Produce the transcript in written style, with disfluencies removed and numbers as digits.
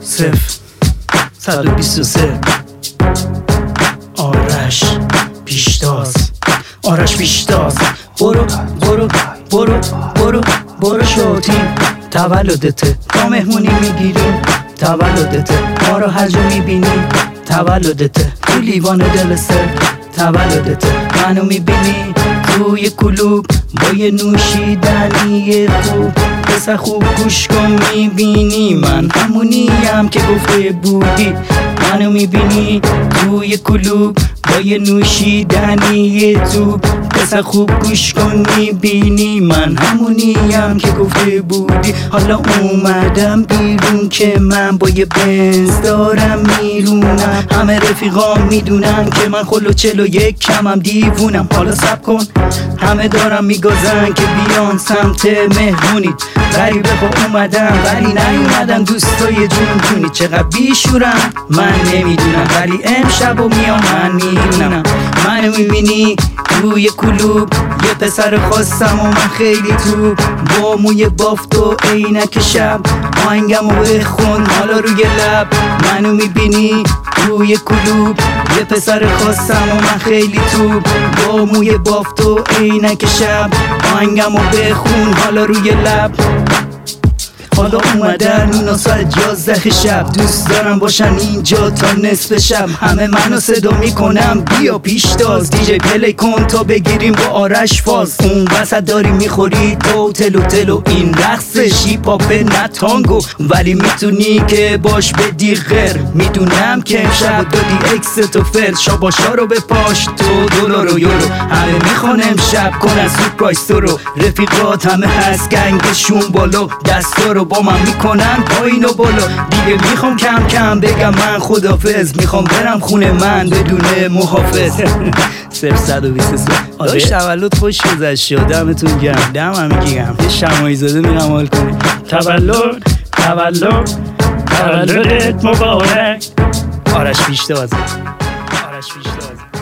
123 آرش پیشتاز برو برو برو برو برو شوتی تولدته تا مهمونی میگیریم تولدته ما رو هر جا میبینی تولدته تو لیوان دل سر تولدته منو میبینی توی کلوب با یه نوشیدنی خوب پسر خوب گوش کن میبینی من همونیم که گفته بودی منو میبینی توی کلوب با یه نوشیدنی تو پسر خوب گوش کن میبینی من همونیم که گفته بودی حالا اومدم بیرون که من با یه بنز دارم میرونم همه رفیقام میدونن که من خلو 41 کمم دیوونم حالا سب کن همه دارم میگازن که بیان سمت مهمونید غریبه ها اومدن ولی نیومدن دوستای جون چقدر بیشورم من نمیدونم ولی امشب و میام من میدونم منو میبینی توی کلوب یه پسر خواستم و من خیلی تو با موی بافت و عینک شب آهنگم و بخون حالا روی لب منو میبینی توی کلوب یه پسر خواستم و من خیلی تو با موی بافت و عینک شب آهنگم و بخون حالا روی لب حالا اومدن اینا ساعت 11 شب دوست دارم باشن اینجا تا نصف شب همه منو صدا میکنم بیا پیشتاز دیجی پلی کن تا بگیریم با آرش فاز اون وسط داری میخوری تو تلو این رقص شیپاپ نه تانگو ولی میتونی که باش بدی غیر میدونم که امشب دادی اکس تو فرد شاباشا رو به پاش تو دلار و یورو همه میخوان امشب کنن سورپرایز تو رو رفیقات همه هست گنگشون بالا دستا رو با من میکنن پایین و بالا دیگه میخوام کم کم بگم من خدافظ میخوام برم خونه من بدون محافظ 123 داشت تولد خوش گذشت دمتون گرم دم گیرم یه شمایی زاده میرم حال کنیم تولدت مبارک آرش پیشتاز